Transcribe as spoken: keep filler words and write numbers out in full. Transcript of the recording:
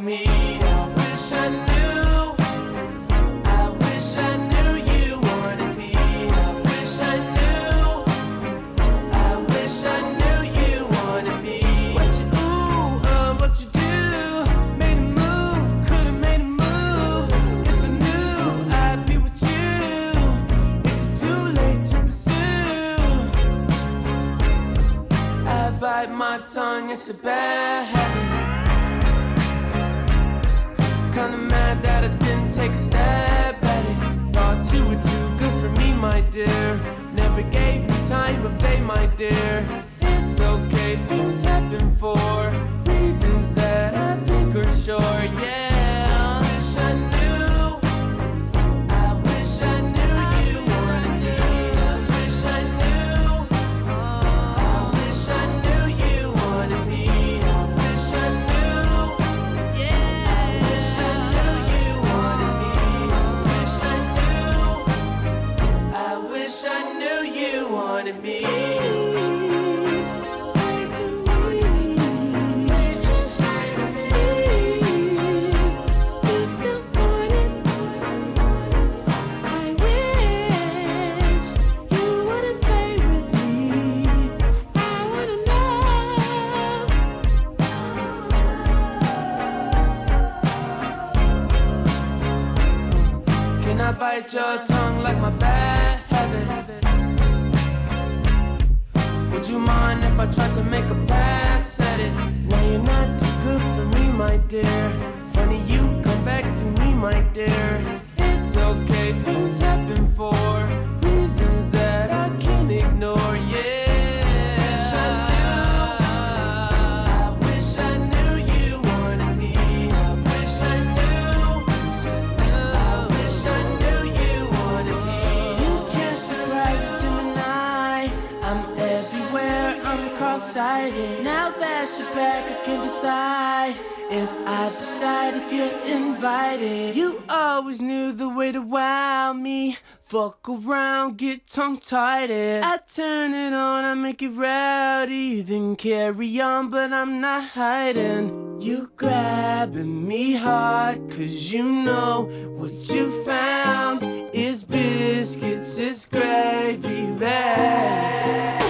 wanted me. I wish I knew, I wish I knew you wanted me. I wish I knew, I wish I knew you wanted me. What you ooh, uh, what you do, made a move, could've made a move. If I knew I'd be with you, is it too late to pursue? I bite my tongue, it's a bad habit. Kinda mad that I didn't take a stab at it. Thought you were too good for me, my dear. Never gave me time of day, my dear. It's okay, things happen for reasons that I think are sure, yeah. I wish I knew, I wish I knew you wanted me. I wish I knew, I wish I knew you wanted me. I wish I knew, yeah. I wish I knew you wanted me. I wish I knew, I wish I knew you wanted me. Say to me, please good morning. I wish you wouldn't play with me. I wanna know. Can I bite your tongue like my bad habit? Would you mind if I tried to make a pass at it? Now you're not too good for me, my dear. Funny you come back to me, my dear. It's okay, things happen for reasons that I can't ignore, yeah. I wish I knew, I wish I knew you wanted me. I wish I knew, I wish I knew you wanted me. You can't surprise a Gemini. I'm everywhere, I'm cross-sighted. Now that you're back, I can decide if I decide if you're invited. You always knew the way to wow me. Fuck around, get tongue-tied. I turn it on, I make it rowdy. Then carry on, but I'm not hiding. You grabbing me hard, cause you know what you found is biscuits, it's gravy bag.